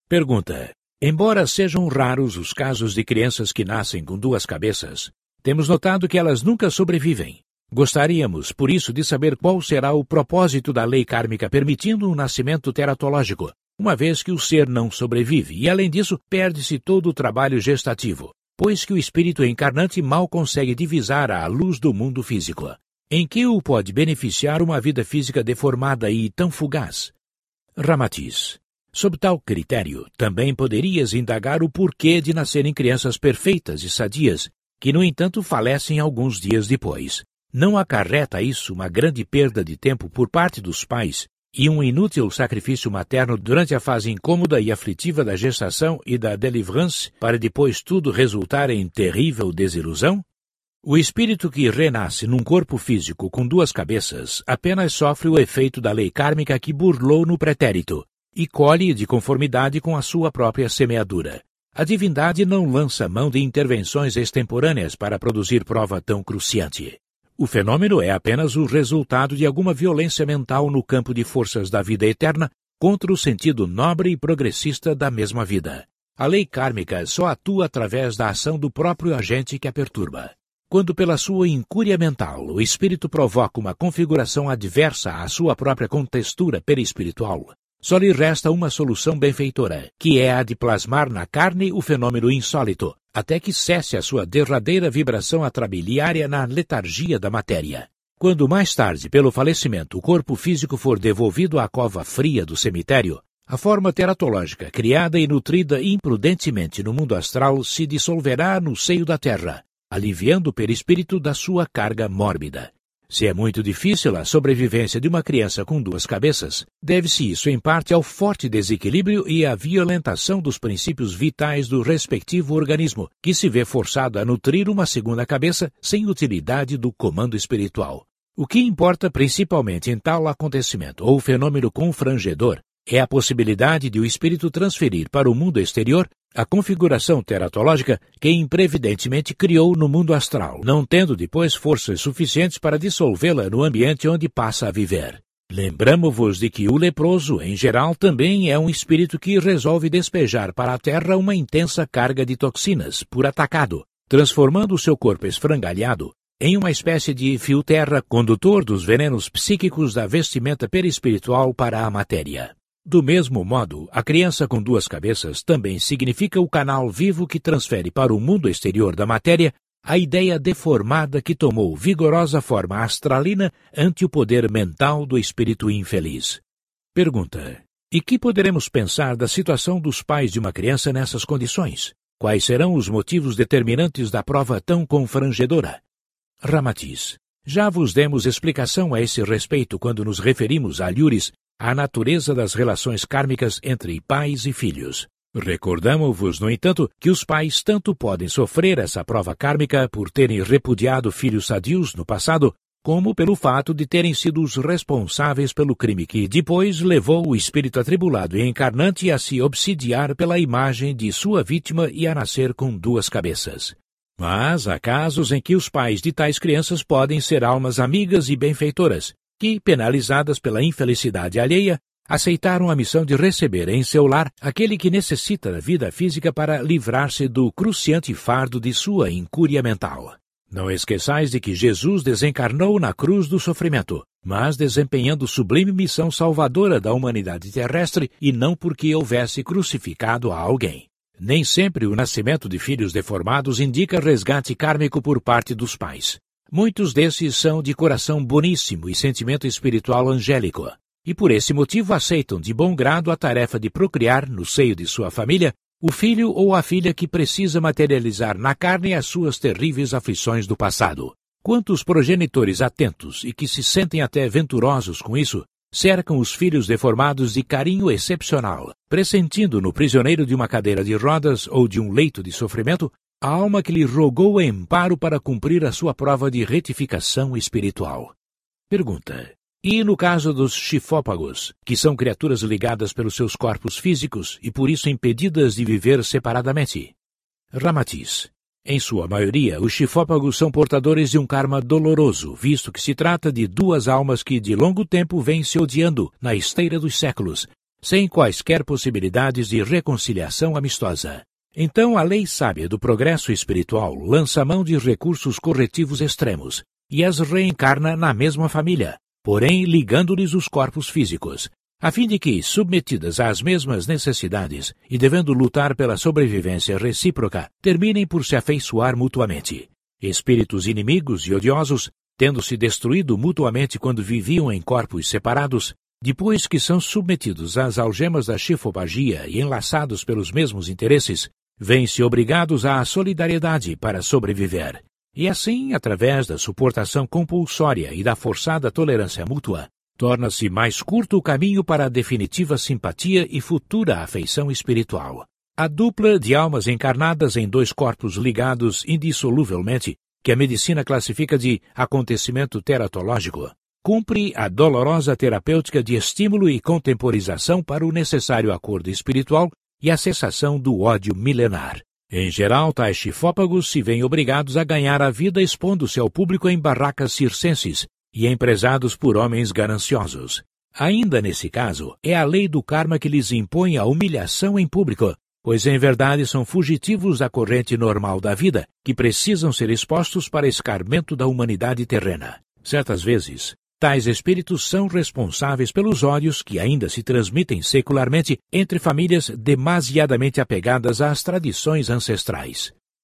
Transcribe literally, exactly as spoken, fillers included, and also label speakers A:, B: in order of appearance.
A: Pergunta: embora sejam raros os casos de crianças que nascem com duas cabeças, temos notado que elas nunca sobrevivem. Gostaríamos, por isso, de saber qual será o propósito da lei kármica permitindo um nascimento teratológico, uma vez que o ser não sobrevive e, além disso, perde-se todo o trabalho gestativo, pois que o espírito encarnante mal consegue divisar a luz do mundo físico. Em que o pode beneficiar uma vida física deformada e tão fugaz? Ramatiz: sob tal critério, também poderias indagar o porquê de nascerem crianças perfeitas e sadias, que, no entanto, falecem alguns dias depois. Não acarreta isso uma grande perda de tempo por parte dos pais e um inútil sacrifício materno durante a fase incômoda e aflitiva da gestação e da delivrance, para depois tudo resultar em terrível desilusão? O espírito que renasce num corpo físico com duas cabeças apenas sofre o efeito da lei kármica que burlou no pretérito e colhe de conformidade com a sua própria semeadura. A divindade não lança mão de intervenções extemporâneas para produzir prova tão cruciante. O fenômeno é apenas o resultado de alguma violência mental no campo de forças da vida eterna contra o sentido nobre e progressista da mesma vida. A lei kármica só atua através da ação do próprio agente que a perturba. Quando, pela sua incúria mental, o espírito provoca uma configuração adversa à sua própria contextura perispiritual, só lhe resta uma solução benfeitora, que é a de plasmar na carne o fenômeno insólito, até que cesse a sua derradeira vibração atrabiliária na letargia da matéria. Quando mais tarde, pelo falecimento, o corpo físico for devolvido à cova fria do cemitério, a forma teratológica, criada e nutrida imprudentemente no mundo astral, se dissolverá no seio da terra, aliviando o perispírito da sua carga mórbida. Se é muito difícil a sobrevivência de uma criança com duas cabeças, deve-se isso em parte ao forte desequilíbrio e à violentação dos princípios vitais do respectivo organismo, que se vê forçado a nutrir uma segunda cabeça sem utilidade do comando espiritual. O que importa principalmente em tal acontecimento ou fenômeno confrangedor é a possibilidade de o espírito transferir para o mundo exterior a configuração teratológica que imprevidentemente criou no mundo astral, não tendo depois forças suficientes para dissolvê-la no ambiente onde passa a viver. Lembramo-vos de que o leproso, em geral, também é um espírito que resolve despejar para a terra uma intensa carga de toxinas, por atacado, transformando o seu corpo esfrangalhado em uma espécie de fio-terra condutor dos venenos psíquicos da vestimenta perispiritual para a matéria. Do mesmo modo, a criança com duas cabeças também significa o canal vivo que transfere para o mundo exterior da matéria a ideia deformada que tomou vigorosa forma astralina ante o poder mental do espírito infeliz. Pergunta: e que poderemos pensar da situação dos pais de uma criança nessas condições? Quais serão os motivos determinantes da prova tão confrangedora? Ramatiz: já vos demos explicação a esse respeito quando nos referimos a Lhuris, a natureza das relações kármicas entre pais e filhos. Recordamo-vos, no entanto, que os pais tanto podem sofrer essa prova kármica por terem repudiado filhos sadios no passado, como pelo fato de terem sido os responsáveis pelo crime que depois levou o espírito atribulado e encarnante a se obsidiar pela imagem de sua vítima e a nascer com duas cabeças. Mas há casos em que os pais de tais crianças podem ser almas amigas e benfeitoras, que, penalizadas pela infelicidade alheia, aceitaram a missão de receber em seu lar aquele que necessita da vida física para livrar-se do cruciante fardo de sua incúria mental. Não esqueçais de que Jesus desencarnou na cruz do sofrimento, mas desempenhando sublime missão salvadora da humanidade terrestre e não porque houvesse crucificado a alguém. Nem sempre o nascimento de filhos deformados indica resgate kármico por parte dos pais. Muitos desses são de coração boníssimo e sentimento espiritual angélico, e por esse motivo aceitam de bom grado a tarefa de procriar, no seio de sua família, o filho ou a filha que precisa materializar na carne as suas terríveis aflições do passado. Quantos progenitores atentos e que se sentem até venturosos com isso, cercam os filhos deformados de carinho excepcional, pressentindo no prisioneiro de uma cadeira de rodas ou de um leito de sofrimento a alma que lhe rogou amparo para cumprir a sua prova de retificação espiritual. Pergunta: e no caso dos chifópagos, que são criaturas ligadas pelos seus corpos físicos e por isso impedidas de viver separadamente? Ramatiz: em sua maioria, os chifópagos são portadores de um karma doloroso, visto que se trata de duas almas que de longo tempo vêm se odiando na esteira dos séculos, sem quaisquer possibilidades de reconciliação amistosa. Então a lei sábia do progresso espiritual lança mão de recursos corretivos extremos e as reencarna na mesma família, porém ligando-lhes os corpos físicos, a fim de que, submetidas às mesmas necessidades e devendo lutar pela sobrevivência recíproca, terminem por se afeiçoar mutuamente. Espíritos inimigos e odiosos, tendo se destruído mutuamente quando viviam em corpos separados, depois que são submetidos às algemas da chifopagia e enlaçados pelos mesmos interesses, vêm-se obrigados à solidariedade para sobreviver. E assim, através da suportação compulsória e da forçada tolerância mútua, torna-se mais curto o caminho para a definitiva simpatia e futura afeição espiritual. A dupla de almas encarnadas em dois corpos ligados indissoluvelmente, que a medicina classifica de acontecimento teratológico, cumpre a dolorosa terapêutica de estímulo e contemporização para o necessário acordo espiritual e a cessação do ódio milenar. Em geral, tais chifópagos se veem obrigados a ganhar a vida expondo-se ao público em barracas circenses e empresados por homens gananciosos. Ainda nesse caso, é a lei do karma que lhes impõe a humilhação em público, pois em verdade são fugitivos da corrente normal da vida, que precisam ser expostos para escarmento da humanidade terrena. Certas vezes, tais espíritos são responsáveis pelos ódios que ainda se transmitem secularmente entre famílias demasiadamente apegadas às tradições ancestrais.